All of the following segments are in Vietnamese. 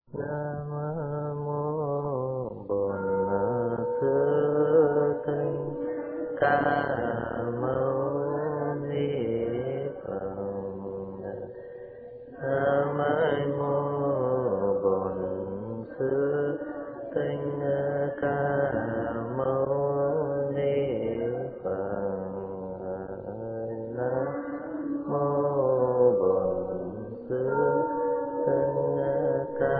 Nam mô Bổn Sư Thích Ca Mâu Ni Phật. Nam mô Bổn Sư Thích Ca Mâu Ni Phật. Nam mô Bổn Sư Thích Ca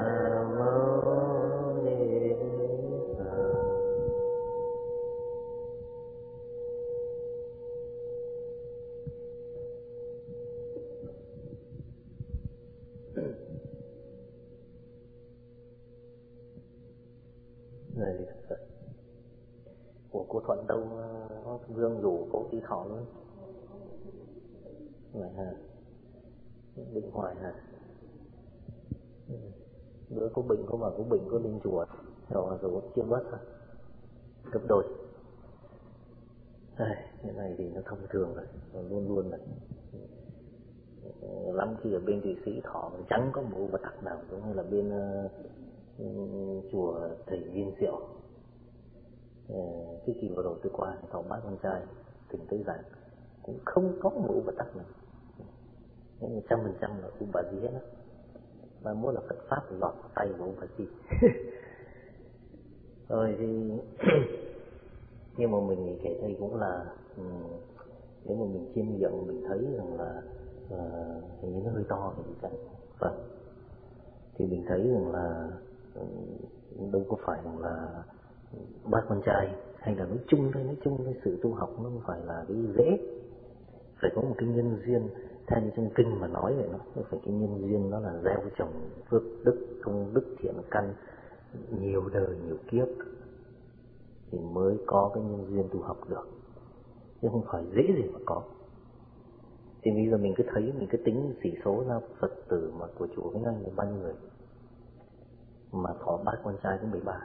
Mâu Ni Phật. Này Phật. Ủa cô Thuận đâu Vương rủ cô đi thọ luôn. Vậy hả? Bệnh hoài hả? Bữa có bệnh, có bảo có bệnh có lên chùa rồi chưa mất hả? Gấp đôi. Cái này thì nó thông thường rồi, luôn luôn rồi. Lắm khi ở bên Thụy Sĩ Thọ chẳng có một vật tắc nào, giống như là bên chùa thầy Viên Diệu. Cái kỳ vừa rồi tôi qua Thọ bác con trai tỉnh tới giảng cũng không có một vật tắc nào, 100% là bà gì hết á. Và mỗi là Phật pháp lọt tay của bà gì. Rồi thì nhưng mà mình nghĩ kể đây cũng là nếu mà mình chiêm nghiệm mình thấy rằng là hình như nó hơi to thì chẳng vâng, thì mình thấy rằng là đâu có phải rằng là bác con trai hay là nói chung cái sự tu học nó không phải là cái dễ, phải có một cái nhân duyên. Theo như trong kinh mà nói vậy, nó phải cái nhân duyên, nó là gieo trồng phước đức, công đức, thiện căn nhiều đời nhiều kiếp thì mới có cái nhân duyên tu học được, chứ không phải dễ gì mà có. Thì bây giờ mình cứ thấy, mình cứ tính sĩ số ra Phật tử mà của chùa Vĩnh Anh là bao nhiêu người, mà có bác con trai cũng 13.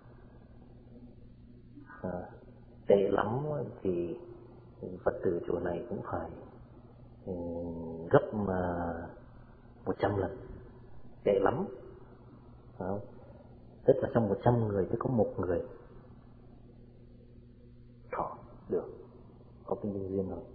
Tệ lắm thì Phật tử chùa này cũng phải gấp 100 lần, tệ lắm. Tức là trong 100 người thì có một người thọ được, có cái nhân duyên rồi.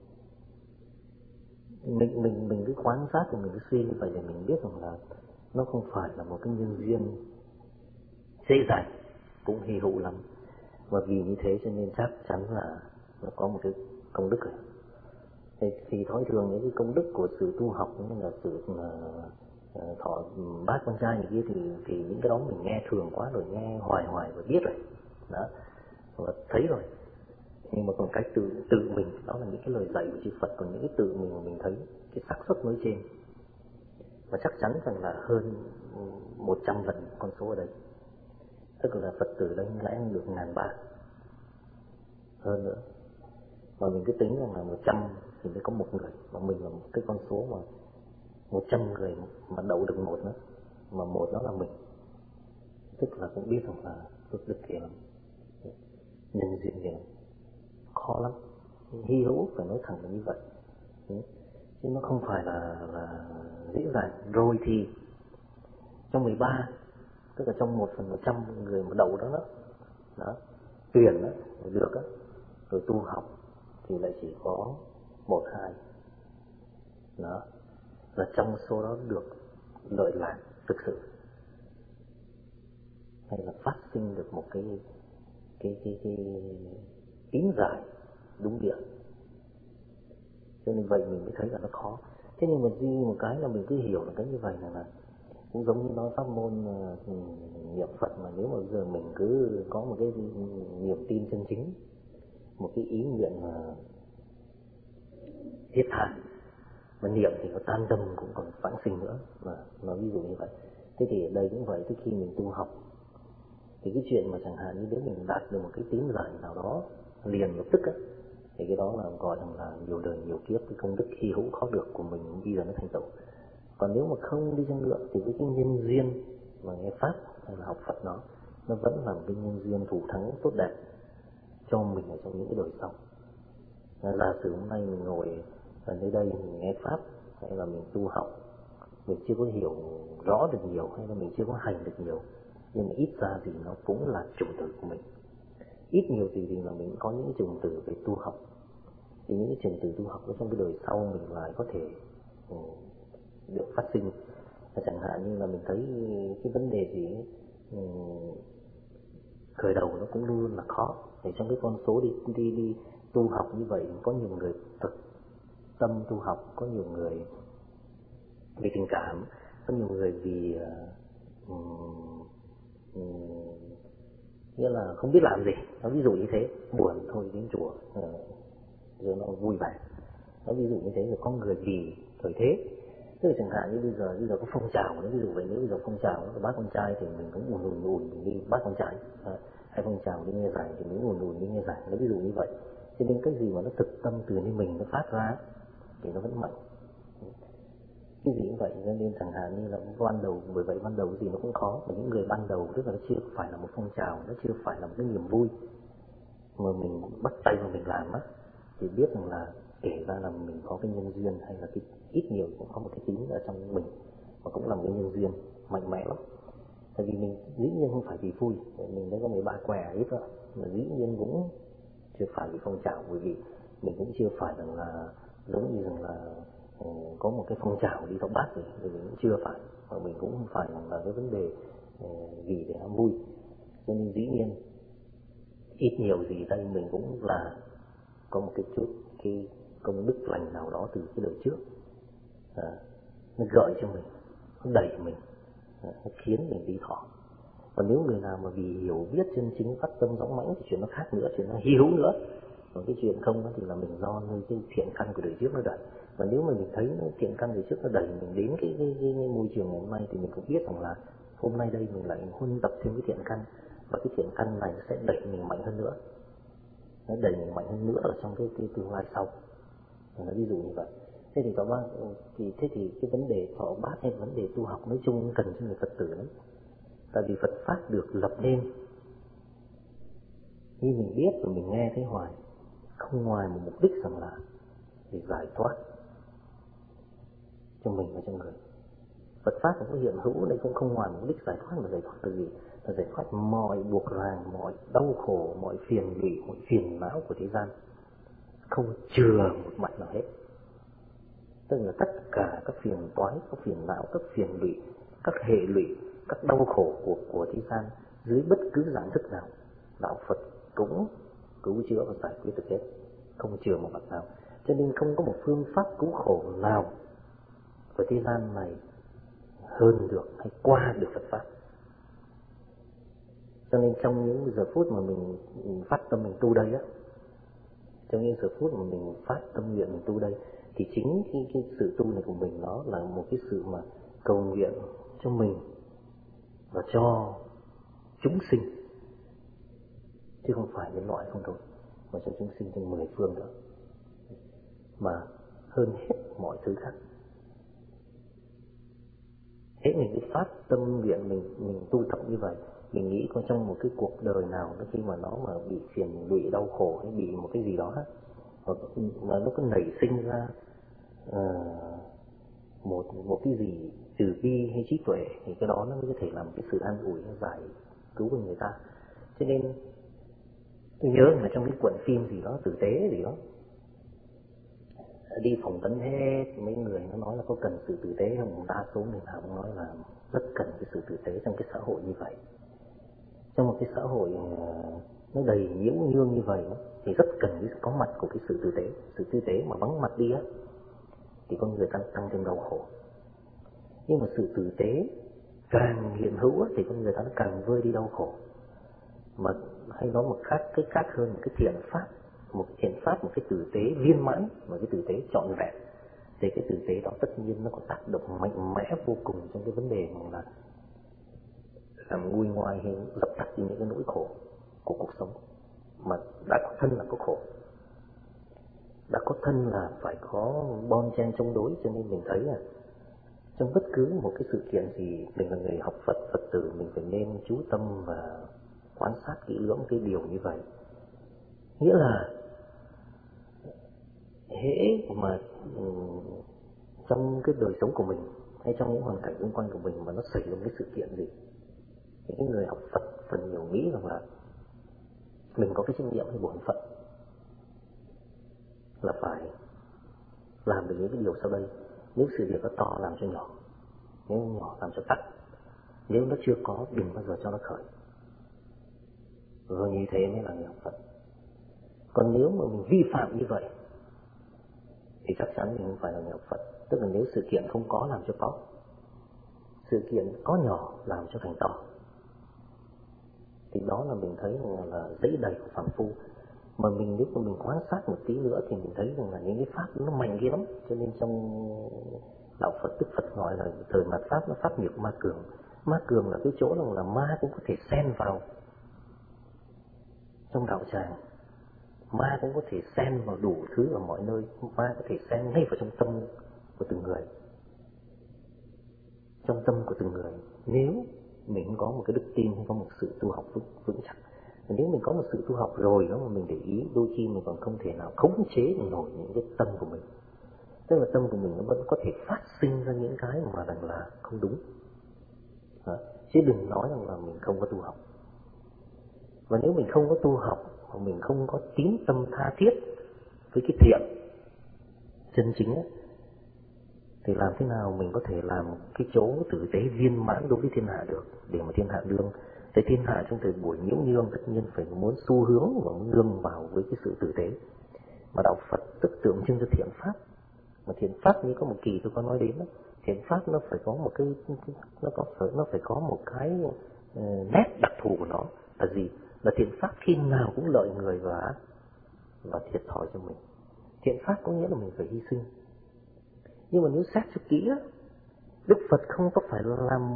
Mình cứ quan sát và mình cứ suy như vậy để mình biết rằng là nó không phải là một cái nhân duyên dễ dàng, cũng hy hữu lắm. Và vì như thế cho nên chắc chắn là nó có một cái công đức rồi. Thì thói thường những cái công đức của sự tu học như là sự thọ bác con trai như kia thì những cái đó mình nghe thường quá rồi, nghe hoài và biết rồi đó, và thấy rồi. Nhưng mà còn cách tự mình, đó là những cái lời dạy của chư Phật, còn những cái tự mình mà mình thấy cái xác suất nói trên, và chắc chắn rằng là hơn 100 lần con số ở đây. Tức là Phật tử đây lẽ được 1.300 hơn nữa, mà mình cứ tính rằng là 100 thì mới có một người, mà mình là một cái con số mà 100 người mà đậu được một nữa, mà một đó là mình, tức là cũng biết rằng là phước đức kia lắm, nhân duyên kia lắm, khó lắm, hy hữu, phải nói thẳng là như vậy. Chứ nó không phải là dễ dàng. Rồi thì trong 13, tức là trong 1/100 người mà đậu đó tuyển đó, được đó, rồi tu học thì lại chỉ có 1-2 đó, là trong số đó được lợi lạc thực sự, hay là phát sinh được một cái tín giải đúng địa. Cho nên vậy mình mới thấy là nó khó. Thế nhưng mà duy một cái là mình cứ hiểu là cái như vậy là cũng giống như nói pháp môn niệm Phật, mà nếu mà giờ mình cứ có một cái niềm tin chân chính, một cái ý nguyện thiết tha, mà niệm thì nó tan tâm cũng còn vãng sinh nữa, mà nó ví dụ như vậy. Thế thì ở đây cũng vậy, khi mình tu học thì cái chuyện mà chẳng hạn như nếu mình đạt được một cái tín giải nào đó liền lập tức ấy, thì cái đó là gọi là nhiều đời nhiều kiếp, cái công đức hy hữu khó được của mình bây giờ nó thành tựu. Còn nếu mà không đi chăng nữa thì cái nhân duyên mà nghe pháp hay là học Phật nó vẫn là một cái nhân duyên thủ thắng tốt đẹp cho mình ở trong những cái đời sau. Giả sử hôm nay mình ngồi ở nơi đây mình nghe pháp hay là mình tu học mình chưa có hiểu rõ được nhiều, hay là mình chưa có hành được nhiều, nhưng mà ít ra thì nó cũng là chủng tử của mình. Ít nhiều thì là mình có những chủng tử về tu học, thì những cái chủng tử tu học ở trong cái đời sau mình lại có thể được phát sinh. Chẳng hạn như là mình thấy cái vấn đề gì khởi đầu nó cũng luôn luôn là khó. Thì trong cái con số đi tu học như vậy, có nhiều người thực tâm tu học, có nhiều người vì tình cảm, có nhiều người vì nghĩa là không biết làm gì. Nó ví dụ như thế, buồn thôi đến chùa rồi nó vui vẻ. Nó ví dụ như thế. Rồi có người vì thời thế, tức là chẳng hạn như bây giờ có phong trào, nó ví dụ vậy, nếu bây giờ phong trào nó bác con trai thì mình cũng ùn mình đi bác con trai, hay phong trào đi nghe giải thì mình ùn đi nghe giải, nó ví dụ như vậy. Cho nên cái gì mà nó thực tâm từ nơi mình nó phát ra thì nó vẫn mạnh. Cái gì cũng vậy, nên chẳng hạn như là ban đầu, bởi vậy ban đầu cái gì nó cũng khó. Mà những người ban đầu tức là nó chưa phải là một phong trào, nó chưa phải là một cái niềm vui mà mình bắt tay vào mình làm á, thì biết rằng là kể ra là mình có cái nhân duyên, hay là cái ít nhiều cũng có một cái tính ở trong mình, và cũng là một cái nhân duyên mạnh mẽ lắm. Tại vì mình dĩ nhiên không phải vì vui, mình đã có 13 què ít rồi, mà dĩ nhiên cũng chưa phải vì phong trào, bởi vì mình cũng chưa phải rằng là giống như rằng là có một cái phong trào đi thọc bát gì, thì mình cũng chưa phải, và mình cũng không phải là cái vấn đề vì để ham vui. Cho nên dĩ nhiên ít nhiều gì đây mình cũng là có một cái chút cái công đức lành nào đó từ cái đời trước, nó gợi cho mình, nó đẩy mình, nó khiến mình đi thọ. Còn nếu người nào mà vì hiểu biết chân chính phát tâm dõng mãnh thì chuyện nó khác nữa, chuyện nó hy hữu nữa. Còn cái chuyện không thì là mình do nơi cái thiện căn của đời trước nó đẩy. Và nếu mà mình thấy nó thiện căn đời trước nó đẩy mình đến cái môi trường ngày hôm nay, thì mình cũng biết rằng là hôm nay đây mình lại huân tập thêm cái thiện căn, và cái thiện căn này sẽ đẩy mình mạnh hơn nữa, nó đẩy mình mạnh hơn nữa ở trong cái tương lai sau. Nó ví dụ như vậy. Thế thì các bác, thế thì cái vấn đề thọ bát hay vấn đề tu học nói chung cần cho người Phật tử lắm. Tại vì Phật Pháp được lập nên, như mình biết và mình nghe thấy hoài, không ngoài một mục đích rằng là để giải thoát cho mình và cho người. Phật Pháp cũng có hiện hữu đây, cũng không ngoài mục đích giải thoát, mà giải thoát là gì? Là giải thoát mọi buộc ràng, mọi đau khổ, mọi phiền lụy, mọi phiền não của thế gian, không chừa một mặt nào hết. Tức là tất cả các phiền toái, các phiền não, các phiền lụy, các hệ lụy, các đau khổ của thế gian dưới bất cứ dạng thức nào, đạo Phật cũng cứu chữa và giải quyết được hết, không chừa một mặt nào. Cho nên không có một phương pháp cứu khổ nào của thế gian này hơn được hay qua được Phật Pháp. Cho nên trong những giờ phút mà mình phát tâm mình tu đây á, trong những giờ phút mà mình phát tâm nguyện mình tu đây, thì chính cái sự tu này của mình nó là một cái sự mà cầu nguyện cho mình và cho chúng sinh, chứ không phải nhân loại không thôi, mà cho chúng sinh trên 10 phương nữa, mà hơn hết mọi thứ khác. Thế mình cứ phát tâm nguyện mình tu tập như vậy, mình nghĩ có trong một cái cuộc đời nào nó khi mà nó mà bị phiền lụy đau khổ hay bị một cái gì đó mà nó có nảy sinh ra một cái gì từ bi hay trí tuệ, thì cái đó nó mới có thể làm cái sự an ủi, giải cứu của người ta. Cho nên tôi nhớ là trong cái cuộn phim gì đó, tử tế gì đó, đi phỏng vấn hết mấy người, nó nói là có cần sự tử tế không, đa số người nào cũng nói là rất cần cái sự tử tế trong cái xã hội như vậy. Trong một cái xã hội nó đầy nhiễu nhương như vậy thì rất cần cái có mặt của cái sự tử tế. Sự tử tế mà vắng mặt đi á thì con người tăng thêm đau khổ. Nhưng mà sự tử tế càng hiện hữu thì con người ta càng vơi đi đau khổ. Mà hay nói một cái khác hơn, một cái thiện pháp, một cái tử tế viên mãn, một cái tử tế trọn vẹn, thì cái tử tế đó tất nhiên nó có tác động mạnh mẽ vô cùng trong cái vấn đề là làm nguôi ngoai hay dập tắt đi những cái nỗi khổ của cuộc sống. Mà đã có thân là có khổ, đã có thân là phải có bon chen chống đối. Cho nên mình thấy là trong bất cứ một cái sự kiện gì, mình là người học Phật tử, mình phải nên chú tâm và quan sát kỹ lưỡng cái điều như vậy. Nghĩa là hễ mà trong cái đời sống của mình hay trong những hoàn cảnh xung quanh của mình mà nó xảy ra một cái sự kiện gì, những người học Phật phần nhiều nghĩ rằng là mình có cái trách nhiệm hay bổn phận là phải làm được những cái điều sau đây. Nếu sự việc nó to làm cho nhỏ, nếu nhỏ làm cho tắt, nếu nó chưa có đừng bao giờ cho nó khởi, rồi như thế mới là người học Phật. Còn nếu mà mình vi phạm như vậy thì chắc chắn mình không phải là người học Phật. Tức là nếu sự kiện không có làm cho có, sự kiện có nhỏ làm cho thành to, thì đó là mình thấy là dẫy đầy của phàm phu. Mà mình nếu mà mình quan sát một tí nữa thì mình thấy rằng là những cái pháp nó mạnh ghê lắm. Cho nên trong đạo Phật, Đức Phật gọi là thời mạt pháp nó pháp nhược ma cường. Ma cường là cái chỗ rằng là ma cũng có thể xen vào trong đạo tràng, ma cũng có thể xen vào đủ thứ ở mọi nơi, ma có thể xen ngay vào trong tâm của từng người, trong tâm của từng người. Nếu mình có một cái đức tin hay có một sự tu học vững chắc, nếu mình có một sự tu học rồi đó mà mình để ý, đôi khi mình còn không thể nào khống chế nổi những cái tâm của mình. Tức là tâm của mình nó vẫn có thể phát sinh ra những cái mà rằng là không đúng. Chứ đừng nói rằng là mình không có tu học. Và nếu mình không có tu học, mà mình không có tín tâm tha thiết với cái thiện chân chính ấy, thì làm thế nào mình có thể làm cái chỗ tử tế viên mãn đối với thiên hạ được, để mà thiên hạ nương. Tại thiên hạ trong thời buổi nhiễu nhương tất nhiên phải muốn xu hướng và muốn nương vào với cái sự tử tế. Mà đạo Phật tức tượng trưng cho thiện pháp. Mà thiện pháp như có một kỳ tôi có nói đến đó, thiện pháp nó phải có một cái nó phải có một cái nét đặc thù của nó là gì? Là thiện pháp khi nào cũng lợi người và thiệt thòi cho mình. Thiện pháp có nghĩa là mình phải hy sinh. Nhưng mà nếu xét cho kỹ á, Đức Phật không có phải là làm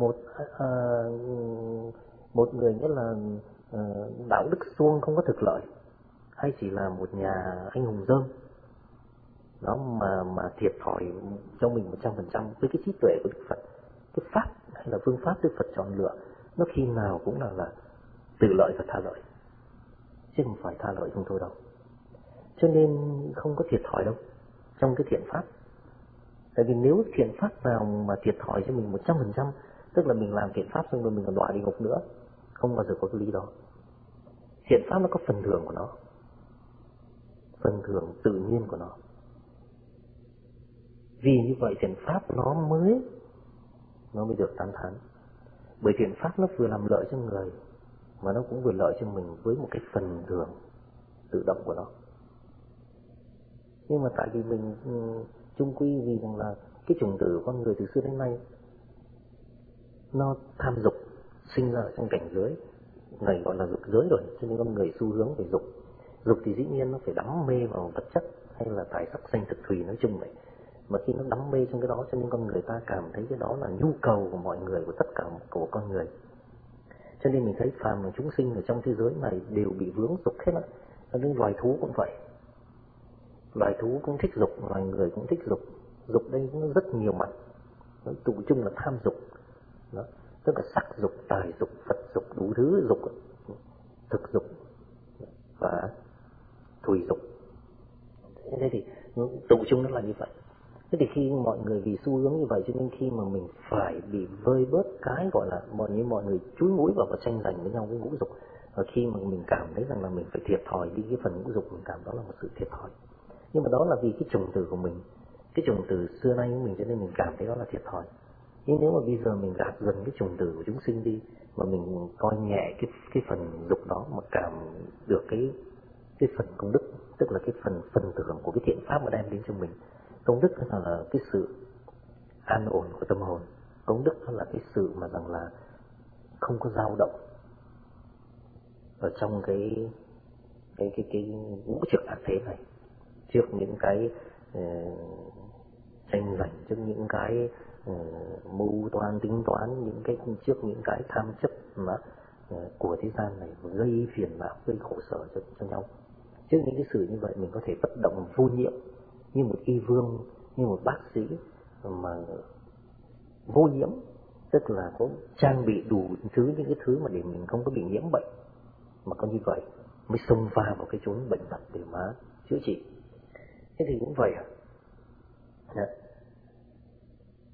một người nghĩa là đạo đức suông không có thực lợi, hay chỉ là một nhà anh hùng dơm đó mà thiệt thòi cho mình 100%. Với cái trí tuệ của Đức Phật, cái pháp hay là phương pháp Đức Phật chọn lựa nó khi nào cũng là tự lợi và tha lợi, chứ không phải tha lợi không thôi đâu. Cho nên không có thiệt thòi đâu trong cái thiện pháp. Tại vì nếu thiện pháp nào mà thiệt thòi cho mình 100%, tức là mình làm thiện pháp xong rồi mình còn đọa địa ngục nữa, không bao giờ có cái lý đó. Thiện pháp nó có phần thưởng của nó, phần thưởng tự nhiên của nó. Vì như vậy thiện pháp nó mới được tán thán. Bởi thiện pháp nó vừa làm lợi cho người, mà nó cũng vừa lợi cho mình với một cái phần thưởng tự động của nó. Nhưng mà tại vì mình chung quy vì rằng là cái chủng tử của con người từ xưa đến nay nó tham dục, sinh ra trong cảnh giới này gọi là dục giới rồi, cho nên con người xu hướng về dục. Dục thì dĩ nhiên nó phải đắm mê vào vật chất hay là tài sắc danh thực thùy nói chung vậy. Mà khi nó đắm mê trong cái đó cho nên con người ta cảm thấy cái đó là nhu cầu của mọi người, của tất cả của con người. Cho nên mình thấy phàm là chúng sinh ở trong thế giới này đều bị vướng dục hết á. Cho nên loài thú cũng vậy. Loài thú cũng thích dục, loài người cũng thích dục. Dục đây nó rất nhiều mặt. Nó tụ chung là tham dục. Đó. Tức là sắc dục, tài dục, Phật dục, đủ thứ dục, thực dục và thùy dục. Thế thì tụ chung nó là như vậy. Thế thì khi mọi người vì xu hướng như vậy cho nên khi mà mình phải bị vơi bớt cái gọi là mọi người chúi mũi vào và tranh giành với nhau với ngũ dục. Và khi mà mình cảm thấy rằng là mình phải thiệt thòi đi cái phần ngũ dục, mình cảm đó là một sự thiệt thòi. Nhưng mà đó là vì cái chủng tử của mình, cái chủng tử xưa nay của mình, cho nên mình cảm thấy đó là thiệt thòi. Nhưng nếu mà bây giờ mình gạt dần cái chủng tử của chúng sinh đi, mà mình coi nhẹ cái phần dục đó, mà cảm được cái phần công đức, tức là cái phần thưởng của cái thiện pháp mà đem đến cho mình. Công đức là cái sự an ổn của tâm hồn. Công đức là cái sự mà rằng là không có dao động ở trong cái ngũ trược ác thế này, trước những cái tranh giành, trước những cái mưu toan tính toán, trước những cái tham chấp mà của thế gian này gây phiền não, gây khổ sở cho nhau. Trước những cái sự như vậy mình có thể bất động vô nhiễm như một y vương, như một bác sĩ mà vô nhiễm, tức là có trang bị đủ những cái thứ mà để mình không có bị nhiễm bệnh, mà có như vậy mới xông pha vào cái chốn bệnh tật để mà chữa trị. Thế thì cũng vậy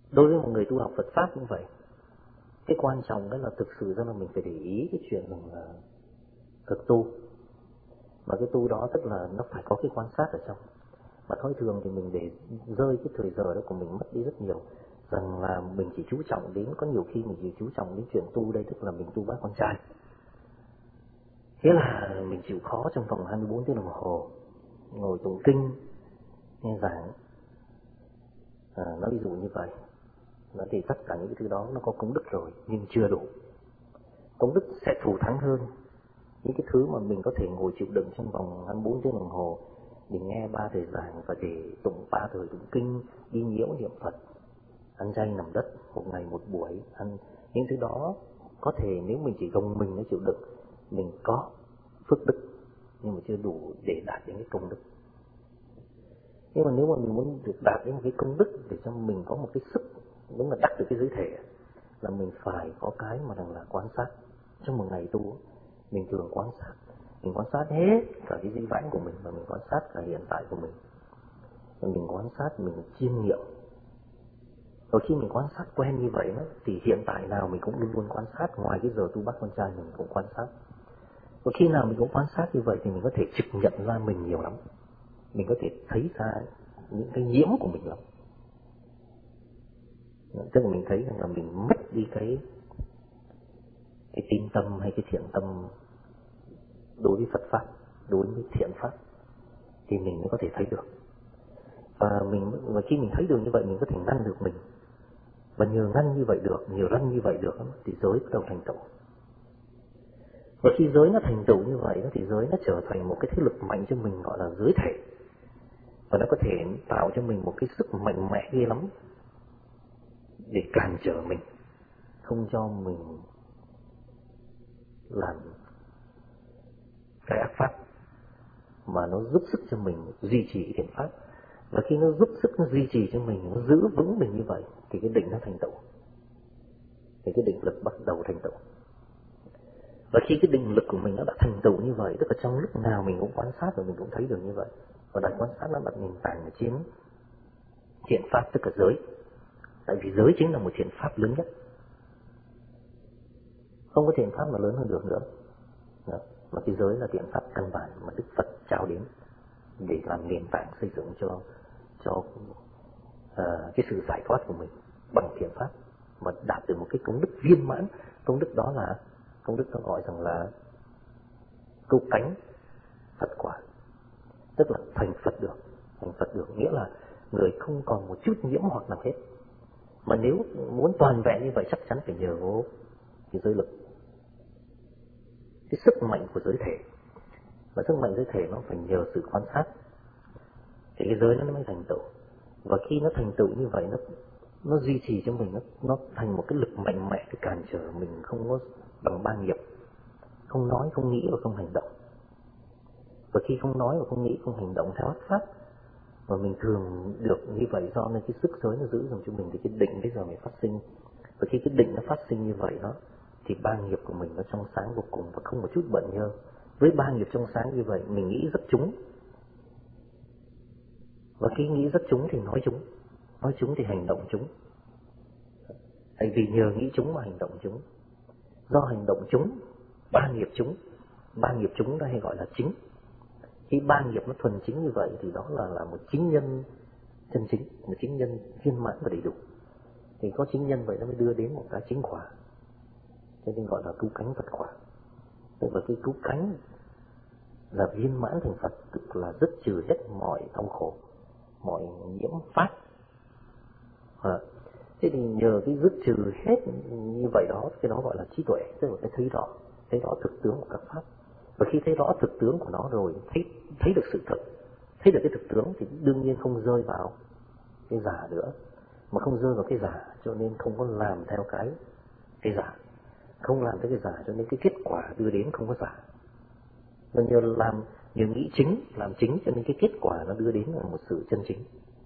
Đối với một người tu học Phật Pháp cũng vậy. Cái quan trọng đó là thực sự ra là mình phải để ý cái chuyện rằng là thực tu. Mà cái tu đó tức là nó phải có cái quan sát ở trong. Mà thông thường thì mình để rơi cái thời giờ đó của mình mất đi rất nhiều. Rằng là mình chỉ chú trọng đến, có nhiều khi mình chỉ chú trọng đến chuyện tu đây, tức là mình tu bác con trai. Thế là mình chịu khó trong vòng 24 tiếng đồng hồ, ngồi tụng kinh, nghe giảng. Nó ví dụ như vậy. Nó thì tất cả những cái thứ đó nó có công đức rồi, nhưng chưa đủ. Công đức sẽ thù thắng hơn những cái thứ mà mình có thể ngồi chịu đựng trong vòng 24 tiếng đồng hồ để nghe 3 thời giảng và để tụng 3 thời tụng kinh, đi nhiễu niệm Phật, ăn chay nằm đất một ngày một buổi, ăn những thứ đó có thể nếu mình chỉ gồng mình nó chịu đựng, mình có phước đức nhưng mà chưa đủ để đạt đến cái công đức. Nhưng mà nếu mà mình muốn được đạt đến một cái công đức để cho mình có một cái sức đúng là đắc được cái giới thể, là mình phải có cái mà rằng là quan sát. Trong một ngày tu mình thường quan sát, mình quan sát hết cả cái dĩ vãng của mình và mình quan sát cả hiện tại của mình. Và mình quan sát, mình chiêm nghiệm. Và khi mình quan sát quen như vậy đó, thì hiện tại nào mình cũng luôn luôn quan sát, ngoài cái giờ tu bác con trai mình cũng quan sát. Và khi nào mình cũng quan sát như vậy thì mình có thể trực nhận ra mình nhiều lắm. Mình có thể thấy ra những cái nhiễm của mình lắm. Tức là mình thấy rằng là mình mất đi cái tín tâm hay cái thiện tâm đối với Phật Pháp, đối với thiện Pháp, thì mình mới có thể thấy được. Và khi mình thấy được như vậy mình có thể ngăn được mình. Và nhờ ngăn như vậy được, nhờ răn như vậy được thì giới bắt đầu thành tựu. Và khi giới nó thành tựu như vậy thì giới nó trở thành một cái thế lực mạnh cho mình, gọi là giới thể. Và nó có thể tạo cho mình một cái sức mạnh mẽ ghê lắm để cản trở mình, không cho mình làm cái ác pháp, mà nó giúp sức cho mình duy trì thiện pháp. Và khi nó giúp sức, nó duy trì cho mình, nó giữ vững mình như vậy thì cái định nó thành tựu, thì cái định lực bắt đầu thành tựu. Và khi cái định lực của mình nó đã thành tựu như vậy, tức là trong lúc nào mình cũng quan sát và mình cũng thấy được như vậy, và đặt quan sát nó đặt nền tảng ở trên thiện pháp, tức là giới. Tại vì giới chính là một thiện pháp lớn nhất, không có thiện pháp mà lớn hơn được nữa. Đó. Mà cái giới là thiện pháp căn bản mà Đức Phật trao đến để làm nền tảng xây dựng cho cái sự giải thoát của mình bằng thiện pháp, mà đạt được một cái công đức viên mãn. Công đức đó là công đức nó gọi rằng là cứu cánh Phật quả, tức là thành Phật được. Thành Phật được nghĩa là người không còn một chút nhiễm hoặc nào hết. Mà nếu muốn toàn vẹn như vậy chắc chắn phải nhờ vô cái giới lực, cái sức mạnh của giới thể. Và sức mạnh giới thể nó phải nhờ sự quan sát thì cái giới nó mới thành tựu. Và khi nó thành tựu như vậy, nó duy trì cho mình, nó thành một cái lực mạnh mẽ để cản trở mình không có bằng ba nghiệp, không nói, không nghĩ và không hành động. Và khi không nói và không nghĩ, không hành động theo ác pháp, và mình thường được như vậy do nên cái sức giới nó giữ dùm cho mình, thì cái định bây giờ mới phát sinh. Và khi cái định nó phát sinh như vậy đó, thì ba nghiệp của mình nó trong sáng vô cùng và không một chút bận nhơ. Với ba nghiệp trong sáng như vậy, mình nghĩ rất trúng. Và khi nghĩ rất trúng thì nói trúng thì hành động trúng. Tại vì nhờ nghĩ trúng mà hành động trúng. Do hành động trúng, ba nghiệp trúng đó hay gọi là chính. Khi ba nghiệp nó thuần chính như vậy thì đó là một chính nhân chân chính, một chính nhân viên mãn và đầy đủ. Thì có chính nhân vậy nó mới đưa đến một cái chính quả, cho nên gọi là cứu cánh Phật quả. Tức là cái cứu cánh là viên mãn thành Phật, tức là dứt trừ hết mọi đau khổ, mọi nhiễm pháp. Thế thì nhờ cái dứt trừ hết như vậy đó, cái đó gọi là trí tuệ, tức là cái thấy rõ thực tướng của các pháp. Và khi thấy rõ thực tướng của nó rồi, thấy được sự thật, thấy được cái thực tướng thì đương nhiên không rơi vào cái giả nữa. Mà không rơi vào cái giả cho nên không có làm theo cái giả. Không làm theo cái giả cho nên cái kết quả đưa đến không có giả. Và nhờ nghĩ chính, làm chính cho nên cái kết quả nó đưa đến là một sự chân chính.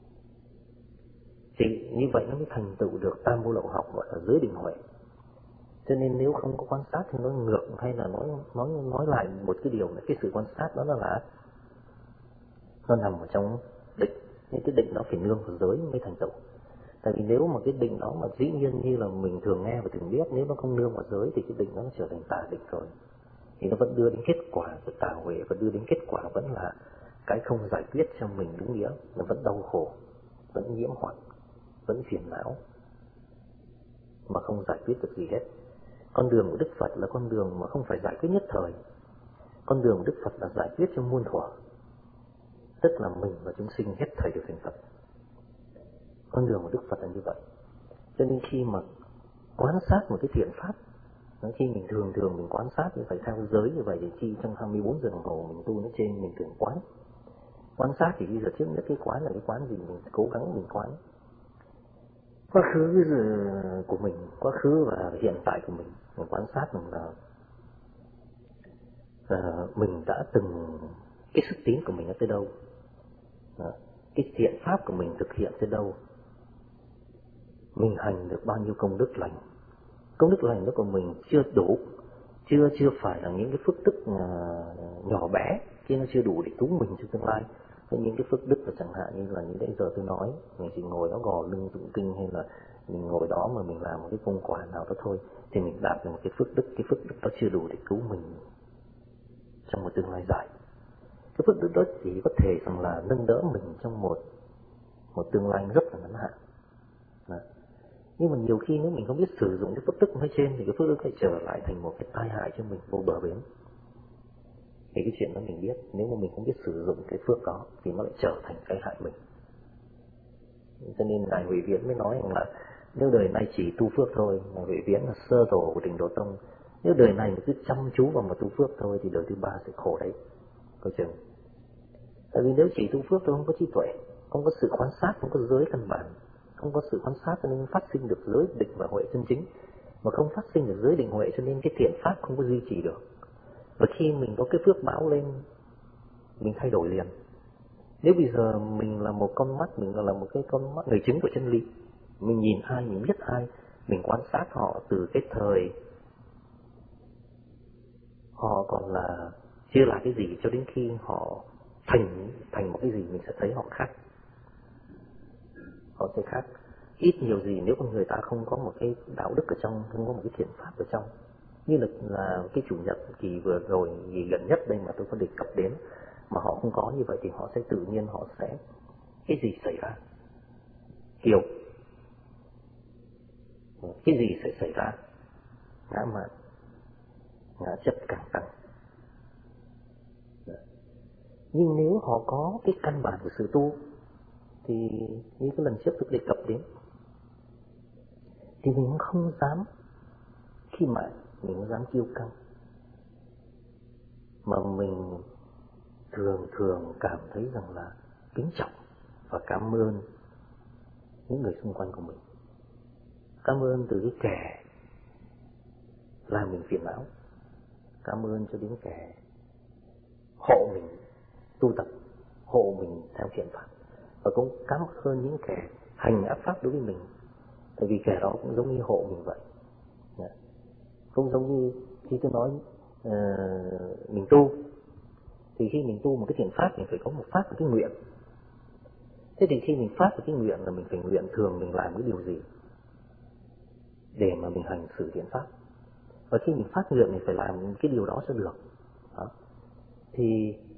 Thì như vậy nó mới thành tựu được tam vô lậu học, gọi là giới định huệ. Cho nên nếu không có quan sát thì nói ngược, hay là nói lại một cái điều là cái sự quan sát đó là nó nằm ở trong định. Những cái định nó phải nương vào giới mới thành tựu. Tại vì nếu mà cái định đó mà dĩ nhiên như là mình thường nghe và thường biết, nếu nó không nương vào giới thì cái định đó nó trở thành tà định rồi. Thì nó vẫn đưa đến kết quả của tà huệ, và đưa đến kết quả vẫn là cái không giải quyết cho mình đúng nghĩa, nó vẫn đau khổ, vẫn nhiễm hoặc, vẫn phiền não, mà không giải quyết được gì hết. Con đường của Đức Phật là con đường mà không phải giải quyết nhất thời. Con đường của Đức Phật là giải quyết cho muôn thuở, tức là mình và chúng sinh hết thời được thành Phật. Con đường của Đức Phật là như vậy. Cho nên khi mà quan sát một cái thiện pháp, khi mình thường mình quan sát thì phải theo giới như vậy, để chi trong 24 giờ đồng hồ mình tu nó trên, mình thường quan sát thì bây giờ trước nhất cái quán là cái quán gì, mình cố gắng mình quán quá khứ của mình, quá khứ và hiện tại của mình quan sát mình là mình đã từng, cái sức tín của mình ở tới đâu, cái thiện pháp của mình thực hiện tới đâu, mình hành được bao nhiêu công đức lành. Công đức lành đó của mình chưa đủ, chưa phải là những cái phước đức nhỏ bé, chứ nó chưa đủ để cứu mình trong tương lai. Những cái phước đức là chẳng hạn như là những cái giờ tôi nói, mình chỉ ngồi đó gò lưng tụng kinh, hay là mình ngồi đó mà mình làm một cái công quả nào đó thôi, thì mình đạt được một cái phước đức. Cái phước đức đó chưa đủ để cứu mình trong một tương lai dài. Cái phước đức đó chỉ có thể rằng là nâng đỡ mình trong một tương lai rất là ngắn hạn. Nhưng mà nhiều khi nếu mình không biết sử dụng cái phước đức nói trên thì cái phước đức lại trở lại thành một cái tai hại cho mình vô bờ bến. Thì cái chuyện đó mình biết, nếu mà mình không biết sử dụng cái phước đó thì nó lại trở thành cái hại mình. Cho nên Ngài Huệ Viễn mới nói rằng là nếu đời này chỉ tu phước thôi, Ngài Huệ Viễn là sơ tổ của Tịnh Độ Tông, nếu đời này cứ chăm chú vào mà tu phước thôi thì đời thứ ba sẽ khổ đấy, coi chừng. Tại vì nếu chỉ tu phước thôi, không có trí tuệ, không có sự quan sát, không có giới căn bản, không có sự quan sát cho nên phát sinh được giới định và huệ chân chính, mà không phát sinh được giới định huệ cho nên cái thiện pháp không có duy trì được. Và khi mình có cái phước báo lên, mình thay đổi liền. Nếu bây giờ mình là một con mắt, mình là một cái con mắt người chứng của chân lý, mình nhìn ai, mình biết ai, mình quan sát họ từ cái thời họ còn là chưa là cái gì cho đến khi họ thành một cái gì, mình sẽ thấy họ khác. Họ sẽ khác. Ít nhiều gì nếu con người ta không có một cái đạo đức ở trong, không có một cái thiện pháp ở trong. Như là cái chủ nhật kỳ vừa rồi, gì gần nhất đây mà tôi có đề cập đến, mà họ không có như vậy thì họ sẽ tự nhiên họ sẽ, cái gì xảy ra? Kiểu cái gì sẽ xảy ra? Ngã mạn, ngã chấp càng tăng. Nhưng nếu họ có cái căn bản của sự tu thì như cái lần trước tôi đề cập đến, thì mình cũng không dám khi mà mình không dám kiêu căng, mà mình thường cảm thấy rằng là kính trọng và cảm ơn những người xung quanh của mình. Cảm ơn từ cái kẻ làm mình phiền não, cảm ơn cho đến kẻ hộ mình tu tập, hộ mình theo thiện pháp, và cũng cảm ơn những kẻ hành ác pháp đối với mình, tại vì kẻ đó cũng giống như hộ mình vậy. Cũng giống như khi tôi nói mình tu, thì khi mình tu một cái thiện pháp mình phải có một pháp và cái nguyện. Thế thì khi mình phát một cái nguyện là mình phải nguyện thường mình làm cái điều gì để mà mình hành xử thiện pháp. Và khi mình phát nguyện mình phải làm cái điều đó cho được. Đó. Thì